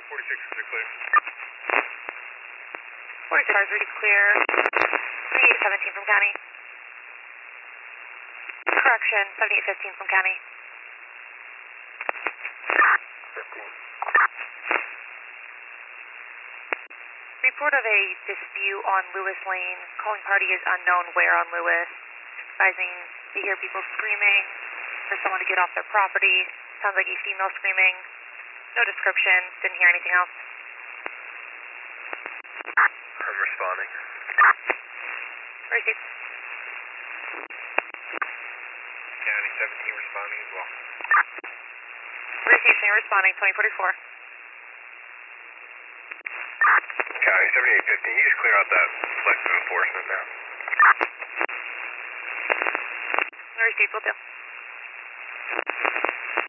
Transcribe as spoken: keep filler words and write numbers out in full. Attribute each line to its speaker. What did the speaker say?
Speaker 1: forty-six is clear.
Speaker 2: forty-six cars ready clear. seventy-eight seventeen from county. Correction, seventy-eight fifteen from county.
Speaker 1: fifteen.
Speaker 2: Report of a dispute on Lewis Lane. Calling party is unknown where on Lewis. Advising to hear people screaming for someone to get off their property. Sounds like a female screaming. No description. Didn't hear anything else.
Speaker 1: I'm responding.
Speaker 2: Receive.
Speaker 1: County seventeen responding as well.
Speaker 2: Receive, senior responding, twenty forty-four.
Speaker 1: County seventy-eight fifteen, you just clear out that selective enforcement now.
Speaker 2: Receive, will do.